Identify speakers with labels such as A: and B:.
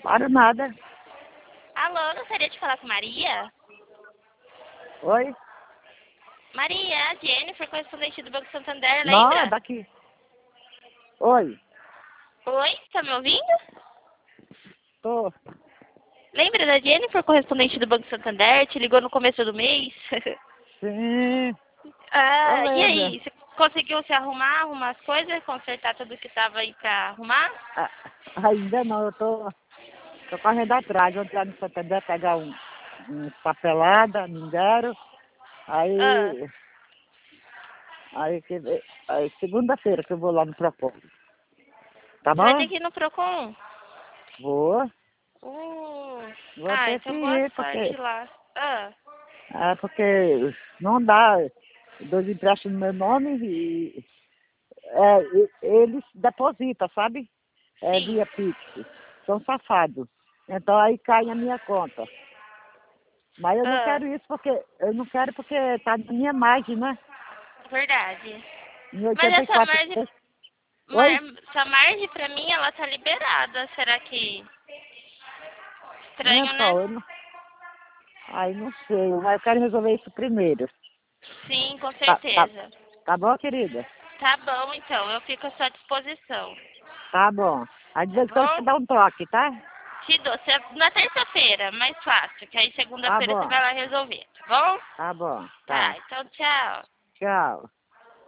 A: Para nada.
B: Alô, gostaria de falar com Maria?
A: Oi?
B: Maria, a Jennifer, correspondente do Banco Santander,
A: Não, é
B: lembra?
A: daqui. Oi?
B: Oi, tá me ouvindo?
A: Tô.
B: Lembra da Jennifer, correspondente do Banco Santander? Te ligou no começo do mês?
A: Sim, eu
B: E
A: lembro.
B: aí, você conseguiu se arrumar as coisas, consertar tudo que tava aí pra arrumar?
A: Ah, ainda não, eu tô correndo atrás. Ontem lá no Santander pegar uns papelada, me deram.
B: Ah,
A: Aí, aí, aí segunda-feira que eu vou lá no Procon. Tá
B: você vai ter
A: bom?
B: que ir no Procon?
A: Vou.
B: Uh,
A: Vou ter que
B: então boa
A: ir,
B: sorte lá.
A: porque não dá. Dois empréstimos no meu nome eles depositam, sabe?
B: Sim,
A: Via Pix. São safados. Então aí cai na minha conta. Mas eu não quero isso porque tá na minha margem, né?
B: verdade.
A: Em
B: Mas essa
A: 84.
B: margem,
A: Oi?
B: essa margem pra mim, ela tá liberada. Será que... Estranho,
A: Então,
B: né?
A: eu não, aí não sei, mas eu quero resolver isso primeiro.
B: Sim, com
A: Tá, tá,
B: certeza.
A: tá bom, querida?
B: Tá bom, então. Eu fico à sua disposição.
A: Tá bom. Aí de
B: Tá
A: vez em quando você
B: bom?
A: dá um toque, tá?
B: Te dou. Na terça-feira, mais fácil. Que aí
A: Tá
B: segunda-feira você
A: bom,
B: vai lá resolver. Tá bom?
A: tá bom,
B: Tá,
A: tá.
B: então tchau.
A: Tchau.